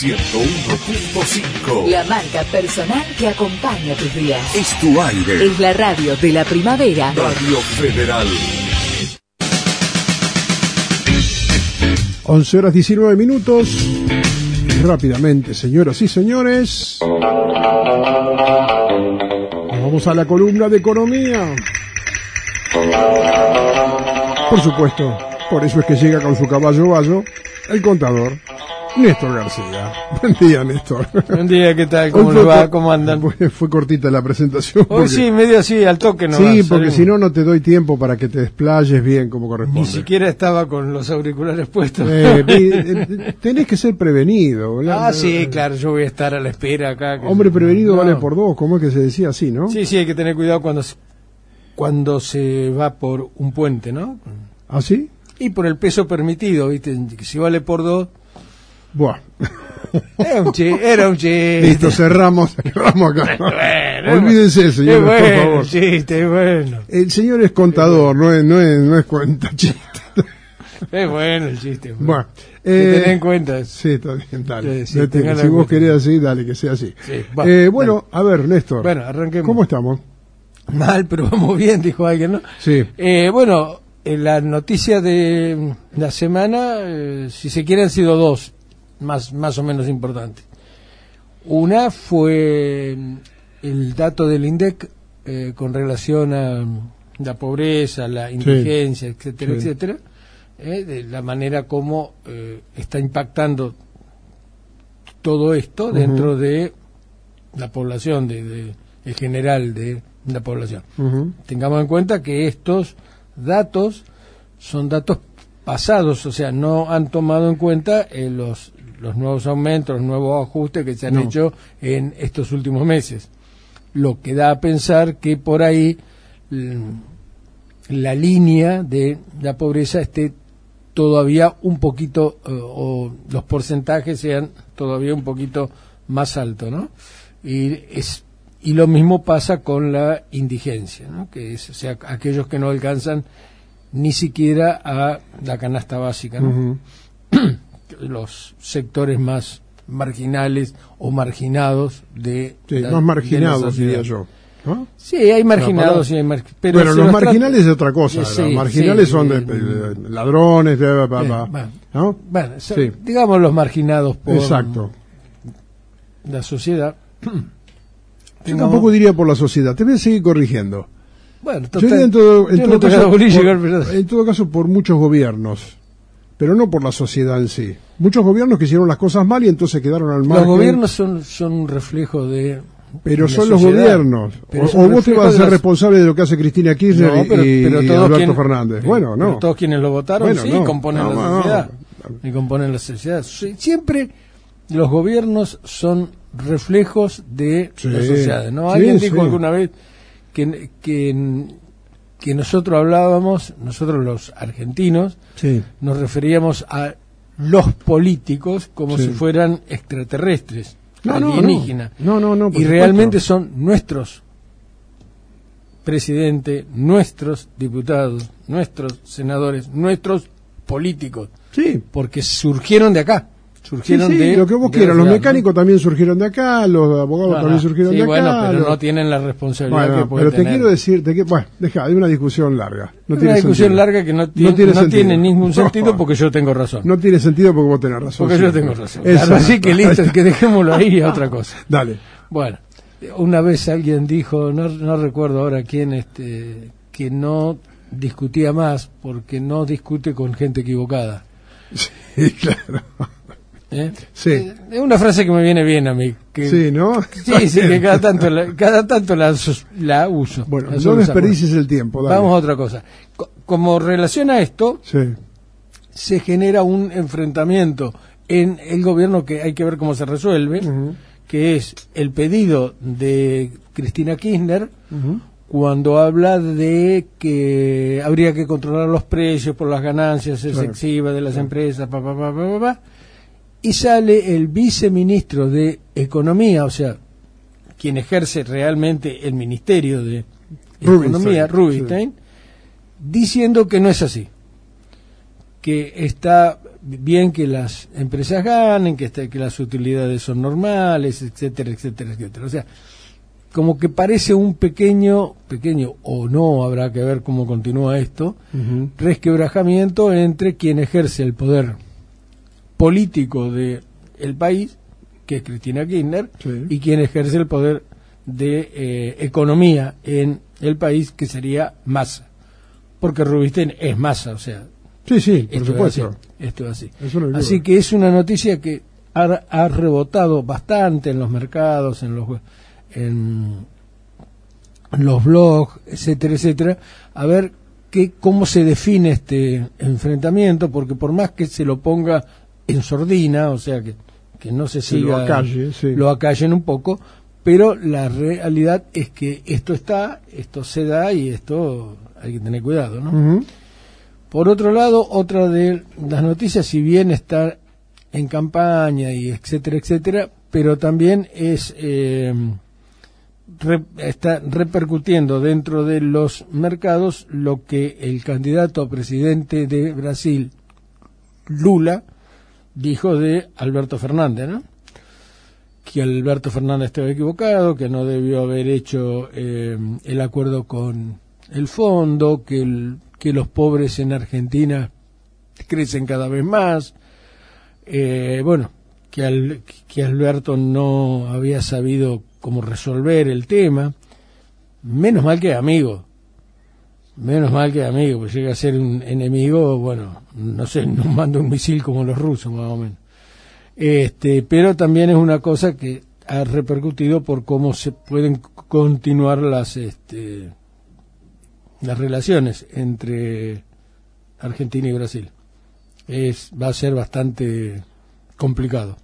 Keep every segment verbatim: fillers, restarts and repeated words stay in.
ciento uno punto cinco. La marca personal que acompaña tus días. Es tu aire. Es la radio de la primavera. Radio Federal. once horas diecinueve minutos. Rápidamente, señoras y señores, vamos a la columna de economía. Por supuesto, por eso es que llega con su caballo bayo el contador Néstor García. Buen día, Néstor. Buen día, ¿qué tal? ¿Cómo les va? ¿Cómo andan? Fue, fue cortita la presentación. Hoy sí, medio así, al toque no. Sí, porque si no, no te doy tiempo para que te desplayes bien como corresponde. Ni siquiera estaba con los auriculares puestos. Eh, eh, tenés que ser prevenido, ¿verdad? Ah, sí, claro, yo voy a estar a la espera acá. Que Hombre prevenido no. vale por dos, como es que se decía así, ¿no? Sí, sí, hay que tener cuidado cuando se, cuando se va por un puente, ¿no? ¿Ah, sí? Y por el peso permitido, ¿viste? Que si vale por dos... Buah. Era un chiste, era un chiste. Listo, cerramos, cerramos acá. Bueno, olvídense, señores, bueno, por favor. Chiste, bueno. El señor es contador, no es, no es, no es cuenta chiste. Es bueno el chiste. Bueno, Bueno, que eh, tened en cuenta. Sí, está bien, dale. Sí, sí, Vete, tengan si en vos cuenta. querés así, dale, que sea así. Sí, va, eh, bueno, a ver, Néstor. Bueno, arranquemos. ¿Cómo estamos? Mal, pero vamos bien, dijo alguien, ¿no? Sí. Eh, bueno, eh, la noticia de la semana, eh, si se quiere, han sido dos, más, más o menos importantes. Una fue el dato del INDEC eh, con relación a la pobreza, la indigencia, sí. etcétera, sí. etcétera, eh, de la manera como eh, está impactando todo esto uh-huh. dentro de la población, de, de, en general de la población. Uh-huh. Tengamos en cuenta que estos datos son datos pasados, o sea, no han tomado en cuenta eh, los los nuevos aumentos, los nuevos ajustes que se han no. hecho en estos últimos meses. Lo que da a pensar que por ahí la línea de la pobreza esté todavía un poquito, uh, o los porcentajes sean todavía un poquito más altos, ¿no? Y es y lo mismo pasa con la indigencia, ¿no? Que es, o sea, aquellos que no alcanzan ni siquiera a la canasta básica, ¿no? Uh-huh. Los sectores más marginales o marginados de sí, la, más marginados diría yo, ¿no? Sí, hay marginados y hay mar... pero bueno, los marginales trata... es otra cosa. Sí, los marginales sí, son de, de, de ladrones, de, de, de, eh, bueno, ¿no? Bueno, so, sí. digamos los marginados por exacto. la sociedad. Yo tampoco diría por la sociedad. Te voy a seguir corrigiendo. Bueno, total, yo diría en todo, en, yo todo no caso, por, llegar, en todo caso por muchos gobiernos, pero no por la sociedad en sí. Muchos gobiernos que hicieron las cosas mal y entonces quedaron al margen. Los gobiernos son, son un reflejo de... Pero de son los gobiernos. O, o vos te vas a ser las... responsable de lo que hace Cristina Kirchner no, pero, y, pero y Alberto quien, Fernández. Bueno, no. Todos quienes lo votaron, bueno, sí, no, componen no, la no, sociedad. No. Y componen la sociedad. Siempre los gobiernos son reflejos de sí, las sociedades, ¿no? Alguien sí, dijo sí. alguna vez que... que que nosotros hablábamos, nosotros los argentinos, sí. nos referíamos a los políticos como sí. si fueran extraterrestres, no, alienígenas. No, no, no, no, y realmente son nuestros presidentes, nuestros diputados, nuestros senadores, nuestros políticos. Sí. Porque surgieron de acá. Surgieron sí, sí, de lo que vos quieras, los mecánicos ¿no? también surgieron de acá, los abogados bueno, también surgieron sí, de acá. Bueno, pero los... no tienen la responsabilidad bueno, que pueden pero te tener. quiero decir, te quiero... bueno, deja, hay una discusión larga. No una tiene discusión sentido. larga que no tiene, no tiene, no tiene ningún no. sentido porque yo tengo razón. No tiene sentido porque vos tenés razón. Porque sí. yo tengo razón. Claro, así que listo, que dejémoslo ahí a otra cosa. Dale. Bueno, una vez alguien dijo, no, no recuerdo ahora quién, este, que no discutía más porque no discute con gente equivocada. Sí, claro. ¿Eh? Sí. Es una frase que me viene bien a mí. Que, sí, ¿no? Sí, sí, que cada tanto la, cada tanto la, la uso. Bueno, la no desperdicies el tiempo. Dale. Vamos a otra cosa. Como relación a esto, sí. se genera un enfrentamiento en el gobierno que hay que ver cómo se resuelve, uh-huh. que es el pedido de Cristina Kirchner, uh-huh. cuando habla de que habría que controlar los precios por las ganancias excesivas de las claro. empresas, pa, pa, pa, pa, pa, pa. Y sale el viceministro de Economía, o sea, quien ejerce realmente el Ministerio de Rubinstein, Economía, Rubinstein, sí. diciendo que no es así, que está bien que las empresas ganen, que, este, que las utilidades son normales, etcétera, etcétera, etcétera. O sea, como que parece un pequeño, pequeño o no, habrá que ver cómo continúa esto, uh-huh. resquebrajamiento entre quien ejerce el poder político de el país, que es Cristina Kirchner, sí. y quien ejerce el poder de eh, economía en el país, que sería Massa, porque Rubinstein es Massa, o sea, sí, sí, por esto supuesto, es así, esto es así. No así que es una noticia que ha, ha rebotado bastante en los mercados, en los en los blogs, etcétera, etcétera, a ver qué cómo se define este enfrentamiento, porque por más que se lo ponga en sordina, o sea que que no se siga, lo, acalle, sí. lo acallen un poco, pero la realidad es que esto está, esto se da y esto hay que tener cuidado, ¿no? Uh-huh. Por otro lado, otra de las noticias, si bien está en campaña y etcétera, etcétera, pero también es eh, re, está repercutiendo dentro de los mercados lo que el candidato a presidente de Brasil, Lula, dijo de Alberto Fernández, ¿no? Que Alberto Fernández estaba equivocado, que no debió haber hecho eh, el acuerdo con el fondo, que, el, que los pobres en Argentina crecen cada vez más, eh, bueno, que, al, que Alberto no había sabido cómo resolver el tema, menos mal que amigo. Menos mal que amigo, pues llega a ser un enemigo, bueno, no sé, nos manda un misil como los rusos, más o menos. Este, pero también es una cosa que ha repercutido por cómo se pueden continuar las, este, las relaciones entre Argentina y Brasil. Es, va a ser bastante complicado.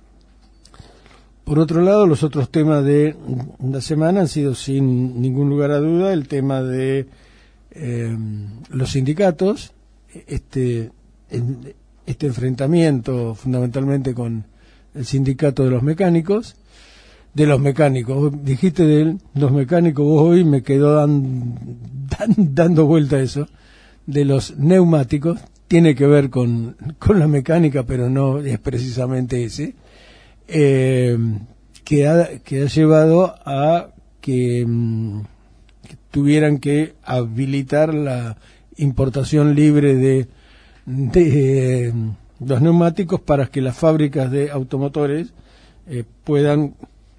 Por otro lado, los otros temas de la semana han sido, sin ningún lugar a duda, el tema de Eh, los sindicatos, este este enfrentamiento fundamentalmente con el sindicato de los mecánicos, de los mecánicos, vos dijiste de los mecánicos, vos hoy me quedó dan, dan, dando vuelta a eso, de los neumáticos, tiene que ver con, con la mecánica, pero no es precisamente ese, eh, que, ha, que ha llevado a que tuvieran que habilitar la importación libre de, de eh, los neumáticos para que las fábricas de automotores eh, puedan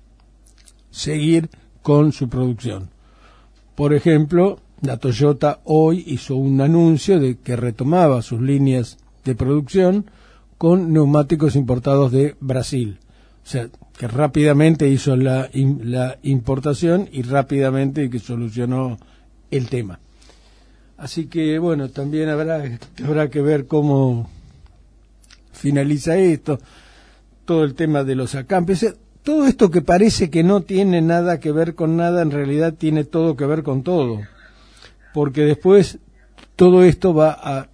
seguir con su producción. Por ejemplo, la Toyota hoy hizo un anuncio de que retomaba sus líneas de producción con neumáticos importados de Brasil. O sea, que rápidamente hizo la, la importación y rápidamente que solucionó el tema. Así que, bueno, también habrá, habrá que ver cómo finaliza esto, todo el tema de los acampes. O sea, todo esto que parece que no tiene nada que ver con nada, en realidad tiene todo que ver con todo. Porque después todo esto va a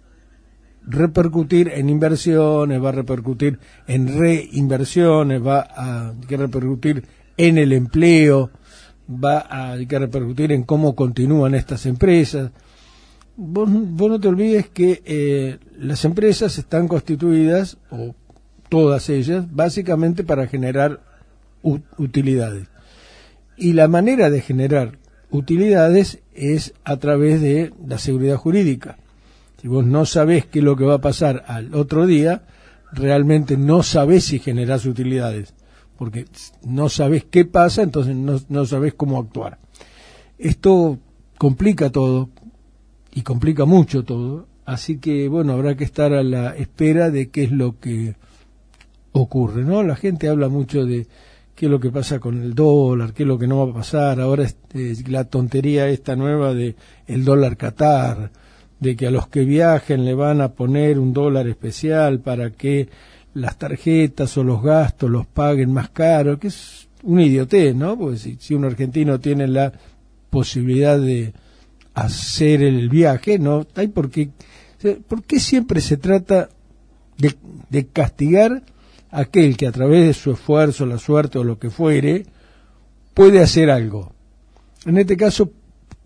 repercutir en inversiones, va a repercutir en reinversiones, va a que repercutir en el empleo, va a que repercutir en cómo continúan estas empresas. Vos, vos no te olvides que eh, las empresas están constituidas, o todas ellas, básicamente para generar ut- utilidades. Y la manera de generar utilidades es a través de la seguridad jurídica. Si vos no sabés qué es lo que va a pasar al otro día, realmente no sabés si generás utilidades, porque no sabés qué pasa, entonces no, no sabés cómo actuar. Esto complica todo, y complica mucho todo, así que, bueno, habrá que estar a la espera de qué es lo que ocurre, ¿no? La gente habla mucho de qué es lo que pasa con el dólar, qué es lo que no va a pasar, ahora este, la tontería esta nueva de el dólar Qatar, de que a los que viajen le van a poner un dólar especial para que las tarjetas o los gastos los paguen más caro, que es una idiotez, ¿no? Porque si, si un argentino tiene la posibilidad de hacer el viaje, ¿no? Hay por qué, ¿por qué siempre se trata de, de castigar a aquel que a través de su esfuerzo, la suerte o lo que fuere, puede hacer algo? En este caso,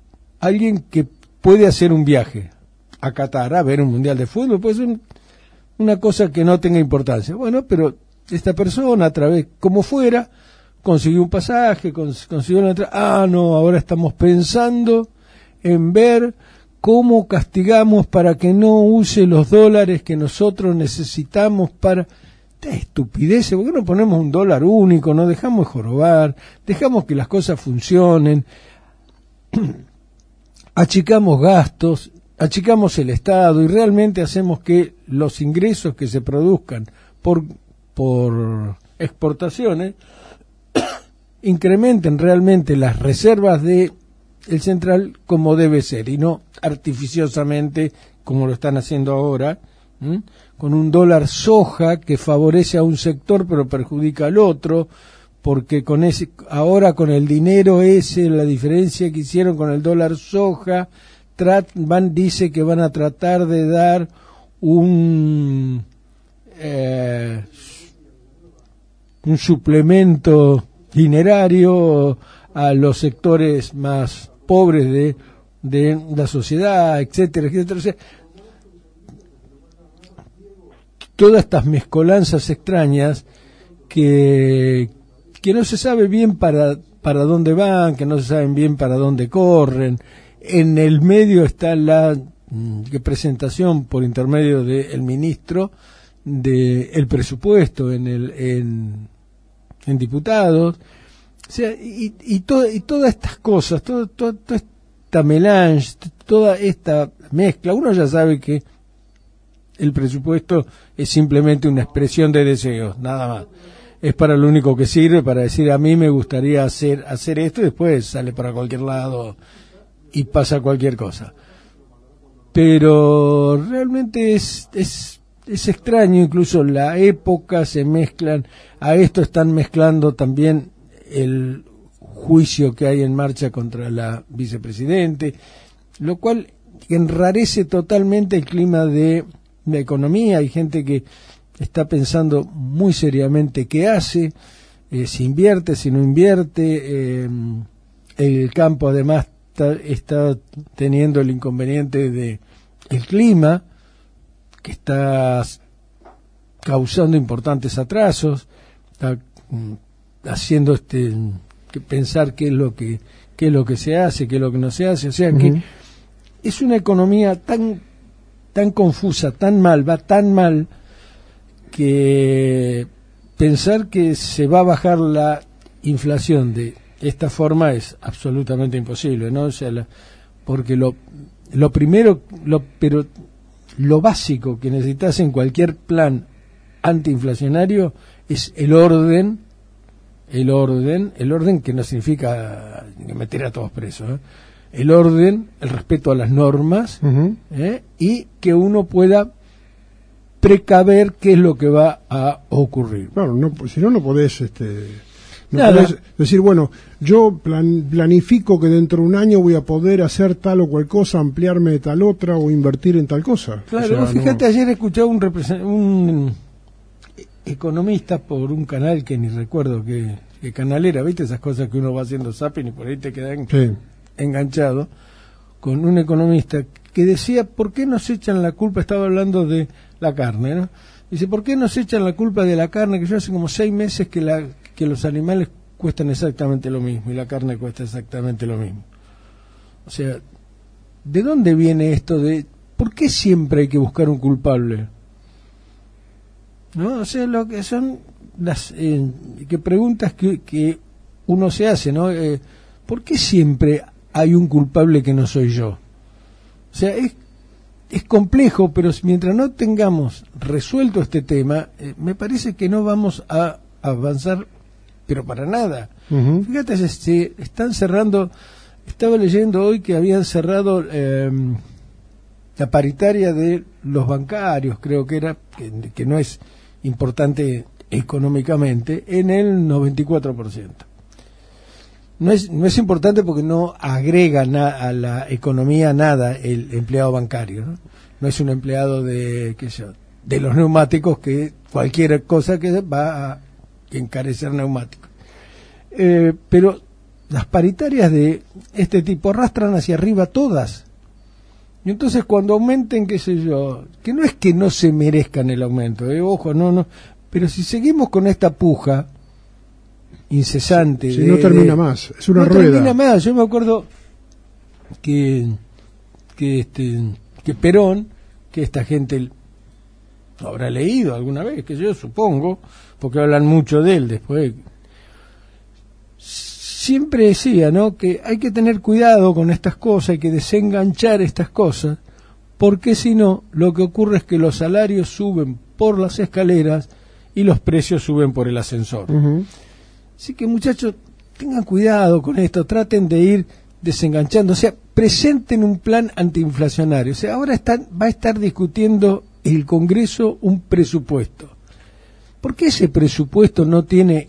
alguien que puede hacer un viaje a Qatar a ver un mundial de fútbol, pues un, una cosa que no tenga importancia. Bueno, pero esta persona, a través, como fuera, consiguió un pasaje, cons- consiguió una entrada. Ah, no, ahora estamos pensando en ver cómo castigamos para que no use los dólares que nosotros necesitamos para... Esta estupidez, ¿por qué no ponemos un dólar único? No dejamos de jorobar, dejamos que las cosas funcionen, achicamos gastos, achicamos el Estado y realmente hacemos que los ingresos que se produzcan por, por exportaciones incrementen realmente las reservas de el central como debe ser y no artificiosamente como lo están haciendo ahora, ¿m? Con un dólar soja que favorece a un sector pero perjudica al otro, porque con ese ahora con el dinero ese, la diferencia que hicieron con el dólar soja, trat, van dice que van a tratar de dar un eh, un suplemento dinerario a los sectores más pobres de, de la sociedad, etcétera, etcétera. O sea, todas estas mezcolanzas extrañas que, que no se sabe bien para, para dónde van, que no se saben bien para dónde corren. En el medio está la mm, presentación por intermedio del ministro del presupuesto en el en, en diputados. O sea, y, y, todo, y todas estas cosas, todo, todo, toda esta melange, toda esta mezcla, uno ya sabe que el presupuesto es simplemente una expresión de deseos, nada más. Es para lo único que sirve, para decir a mí me gustaría hacer hacer esto y después sale para cualquier lado y pasa cualquier cosa. Pero realmente es, es, es extraño, incluso la época se mezclan, a esto están mezclando también el juicio que hay en marcha contra la vicepresidente, lo cual enrarece totalmente el clima de la economía. Hay gente que está pensando muy seriamente qué hace, eh, si invierte, si no invierte. Eh, el campo además está, está teniendo el inconveniente de el clima, que está causando importantes atrasos, está mm, haciendo este que pensar qué es lo que qué es lo que se hace, qué es lo que no se hace, o sea uh-huh. que es una economía tan tan confusa, tan mal, va tan mal que pensar que se va a bajar la inflación de esta forma es absolutamente imposible, ¿no? O sea, la, porque lo lo primero, lo pero lo básico que necesitas en cualquier plan antiinflacionario es el orden, el orden, el orden que no significa meter a todos presos, ¿eh? El orden, el respeto a las normas, uh-huh. ¿eh? Y que uno pueda precaver qué es lo que va a ocurrir. Claro, no, si no, no podés, este, no podés decir, bueno, yo plan, planifico que dentro de un año voy a poder hacer tal o cual cosa, ampliarme de tal otra o invertir en tal cosa. Claro, o sea, fíjate, no... ayer escuché un, represent- un economista por un canal que ni recuerdo qué, qué canal era, ¿viste? Esas cosas que uno va haciendo zapping y por ahí te quedan... Sí. Enganchado con un economista que decía ¿por qué nos echan la culpa? Estaba hablando de la carne, ¿no? Dice ¿por qué nos echan la culpa de la carne? Que yo hace como seis meses que la que los animales cuestan exactamente lo mismo y la carne cuesta exactamente lo mismo. O sea, ¿de dónde viene esto de por qué siempre hay que buscar un culpable? ¿No? O sea, lo que son las eh, que preguntas que, que uno se hace, ¿no? Eh, ¿por qué siempre hay un culpable que no soy yo? O sea, es, es complejo, pero mientras no tengamos resuelto este tema, eh, me parece que no vamos a avanzar, pero para nada. Uh-huh. Fíjate, se, se están cerrando, estaba leyendo hoy que habían cerrado eh, la paritaria de los bancarios, creo que era, que, que no es importante económicamente, en el noventa y cuatro por ciento. No es, no es importante porque no agrega na, a la economía nada el empleado bancario, ¿no? No es un empleado de, qué sé yo, de los neumáticos que cualquier cosa que va a encarecer neumáticos. Eh, pero las paritarias de este tipo arrastran hacia arriba todas. Y entonces cuando aumenten, qué sé yo, que no es que no se merezcan el aumento, eh, ojo, no, no, pero si seguimos con esta puja incesante... Si de, no termina de, más, es una no rueda. termina más, yo me acuerdo que, que, este, que Perón, que esta gente lo habrá leído alguna vez, que yo supongo, porque hablan mucho de él después... Siempre decía, ¿no?, que hay que tener cuidado con estas cosas, hay que desenganchar estas cosas, porque si no, lo que ocurre es que los salarios suben por las escaleras y los precios suben por el ascensor. Uh-huh. Así que, muchachos, tengan cuidado con esto, traten de ir desenganchando, o sea, presenten un plan antiinflacionario. O sea, ahora están, va a estar discutiendo el Congreso un presupuesto. ¿Por qué ese presupuesto no tiene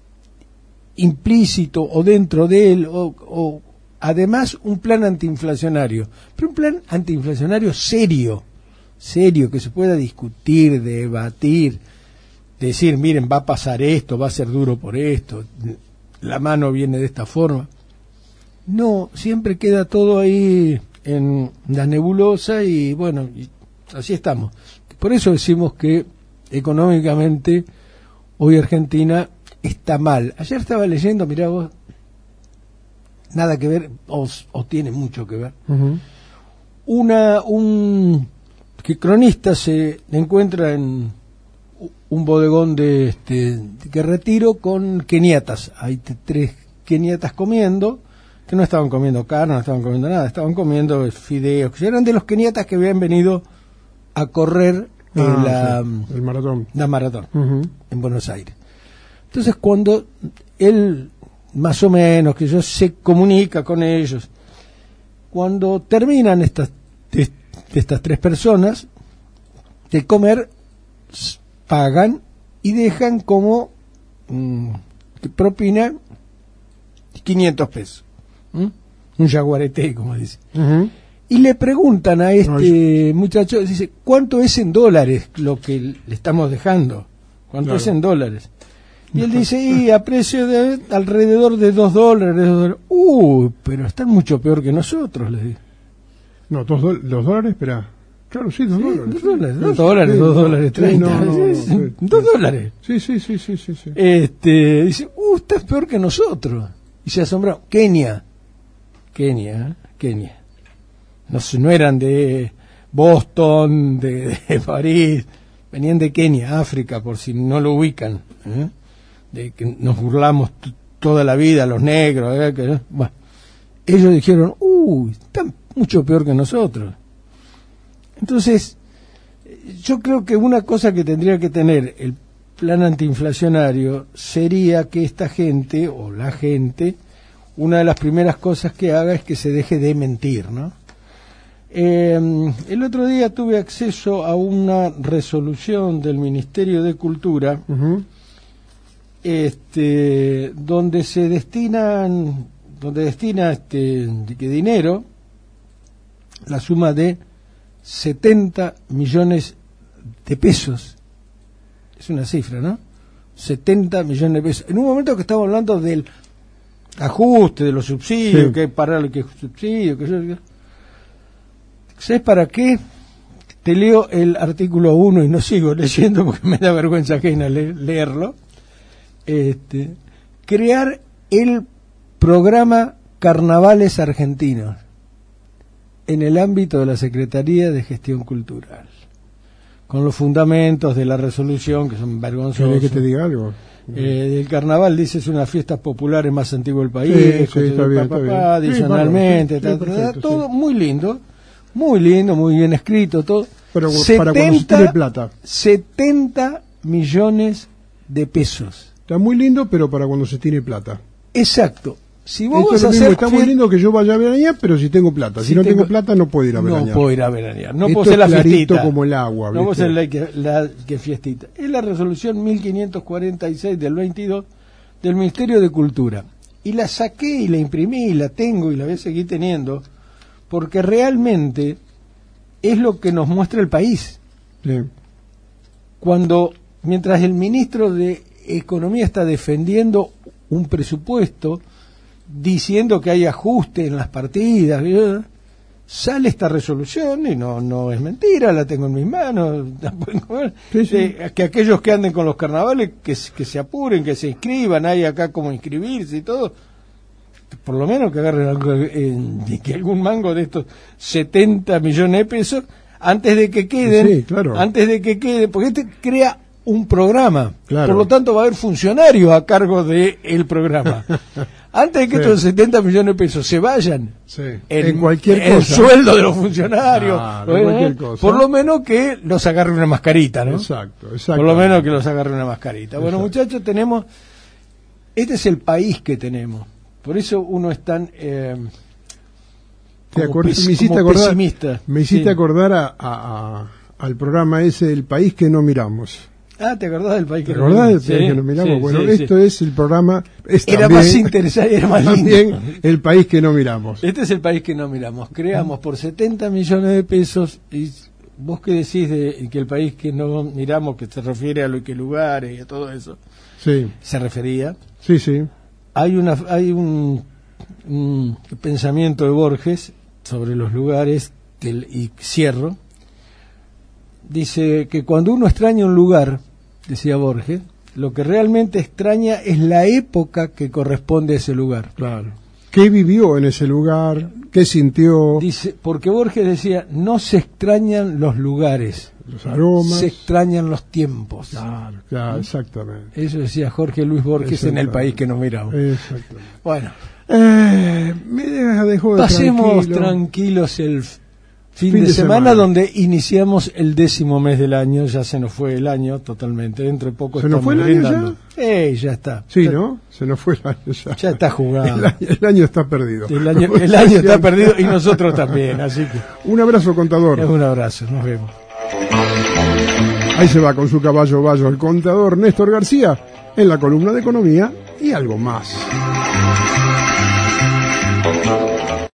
implícito o dentro de él o, o además un plan antiinflacionario, pero un plan antiinflacionario serio, serio, que se pueda discutir, debatir, decir, miren, va a pasar esto, va a ser duro por esto, la mano viene de esta forma? No, siempre queda todo ahí en la nebulosa y bueno, y así estamos. Por eso decimos que económicamente hoy Argentina está mal. Ayer estaba leyendo, mirá vos, nada que ver, o, o tiene mucho que ver. Uh-huh. Una, un que cronista se encuentra en un bodegón de este que retiro con keniatas. Hay t- tres keniatas comiendo, que no estaban comiendo carne, no estaban comiendo nada, estaban comiendo fideos, que eran de los keniatas que habían venido a correr ah, eh, la, sí, el maratón. la maratón Uh-huh. en Buenos Aires. Entonces cuando él, más o menos, que yo se comunica con ellos, cuando terminan estas, de, de estas tres personas de comer, s- pagan y dejan como mm, propina quinientos pesos. ¿Mm? Un jaguarete, como dice. Uh-huh. Y le preguntan a este Ay. muchacho, dice, ¿cuánto es en dólares lo que le estamos dejando? ¿Cuánto Claro. es en dólares? Y él dice, y a precio de alrededor de dos dólares. dos dólares. Uh, pero están mucho peor que nosotros, les digo. No, dos do- los dólares, espera. Claro, sí, dos Sí, dólares. dos dólares, Sí, dos sí, dólares, sí, dos no, dólares sí, treinta. no, no, no, Sí, sí, dos sí. dólares. Sí, sí, sí, sí, sí, sí. Este, dice, uh, estás peor que nosotros. Y se asombró. Kenia. Kenia, ¿eh? Kenia. No, sé, no eran de Boston, de, de París. Venían de Kenia, África, por si no lo ubican. ¿eh? De que nos burlamos t- toda la vida, los negros. ¿eh? Que, bueno, ellos dijeron, uh, están mucho peor que nosotros. Entonces, yo creo que una cosa que tendría que tener el plan antiinflacionario sería que esta gente, o la gente, una de las primeras cosas que haga es que se deje de mentir, ¿no? Eh, el otro día tuve acceso a una resolución del Ministerio de Cultura, Uh-huh. este, donde se destinan, donde destina este que dinero, la suma de setenta millones de pesos. Es una cifra, ¿no? setenta millones de pesos. En un momento que estamos hablando del ajuste, de los subsidios, Sí. que parar el que subsidio, que yo... ¿Sabes para qué? Te leo el artículo uno y no sigo leyendo porque me da vergüenza ajena le- leerlo. Este, crear el programa Carnavales Argentinos en el ámbito de la Secretaría de Gestión Cultural, con los fundamentos de la resolución que son vergonzosos. ¿Querés que te diga algo? Eh, el carnaval, dice, es una fiesta popular más antigua del país, Sí, sí, con está su bien, papá, está bien. adicionalmente, Sí, bueno, ta, sí, ta, ta, perfecto, todo sí. muy lindo, muy lindo, muy bien escrito, todo. Pero para cuando se tiene plata. setenta millones de pesos. Está muy lindo, pero para cuando se tiene plata. Exacto. Si vos Esto vas es lo a mismo, hacer está muy fiel- lindo que yo vaya a veranear, pero si tengo plata. Si, Si no tengo- tengo plata, no puedo ir a veranear. no puedo ir a veranear, no Esto puedo ser la es clarito fiestita. como el agua, No puedo ¿viste? ser la que, la que fiestita. Es la resolución mil quinientos cuarenta y seis del veintidós del Ministerio de Cultura. Y la saqué y la imprimí y la tengo y la voy a seguir teniendo porque realmente es lo que nos muestra el país. Sí. Cuando, mientras el ministro de Economía está defendiendo un presupuesto, diciendo que hay ajuste en las partidas, ¿eh? sale esta resolución, y no no es mentira, la tengo en mis manos, la pueden comer, y no no es mentira, la tengo en mis manos, la pueden comer, Sí, sí. eh, que aquellos que anden con los carnavales, que, se- que se apuren, que se inscriban, hay acá como inscribirse y todo, por lo menos que agarren algo, eh, que algún mango de estos setenta millones de pesos, antes de que queden, Sí, claro. antes de que queden, porque este crea un programa, Claro. por lo tanto va a haber funcionarios a cargo del el programa. Antes de que Sí. estos setenta millones de pesos se vayan Sí. en, En cualquier el cosa. sueldo de los funcionarios, Claro, bueno, cualquier cosa. por lo menos que los agarre una mascarita, ¿no? Exacto, exacto. Por lo menos que los agarre una mascarita. Bueno, Exacto. muchachos, tenemos, este es el país que tenemos, por eso uno es tan eh, ¿Te como acordás? pes- me hiciste como acordar, pesimista. me hiciste Sí. acordar a, a- a- al programa ese, El País que no miramos. Ah, ¿te acordás del país que ¿Te no acordás del miramos? País Sí, que no miramos? sí, Bueno, sí, esto sí. es el programa... Es Era también- más interesante, era más lindo. También El País que no miramos. Este es el país que no miramos. Creamos por setenta millones de pesos. Y vos qué decís de que el país que no miramos, que se refiere a lo que lugares y a todo eso, Sí, se refería. sí, sí. Hay una hay un, un pensamiento de Borges sobre los lugares que el- y cierro. Dice que cuando uno extraña un lugar, decía Borges, lo que realmente extraña es la época que corresponde a ese lugar. Claro. ¿Qué vivió en ese lugar? ¿Qué sintió? Dice, porque Borges decía, no se extrañan los lugares, Los aromas. se extrañan los tiempos. Claro, claro, exactamente. Eso decía Jorge Luis Borges en El Exactamente. País que nos miramos. Exactamente. Bueno, Eh, me deja, dejó de pasemos tranquilo. tranquilos el f- fin, de, semana, donde iniciamos el décimo mes del año. Ya se nos fue el año totalmente, dentro de poco ¿Se nos estamos fue el año brindando. Eh, ya está. Sí, ya, ¿no? Se nos fue el año ya. ya está jugado. El año, el año está perdido. El año, el año está perdido y nosotros también, así que Un abrazo, contador. un abrazo, nos vemos. Ahí se va con su caballo bayo el contador Néstor García en la columna de economía y algo más.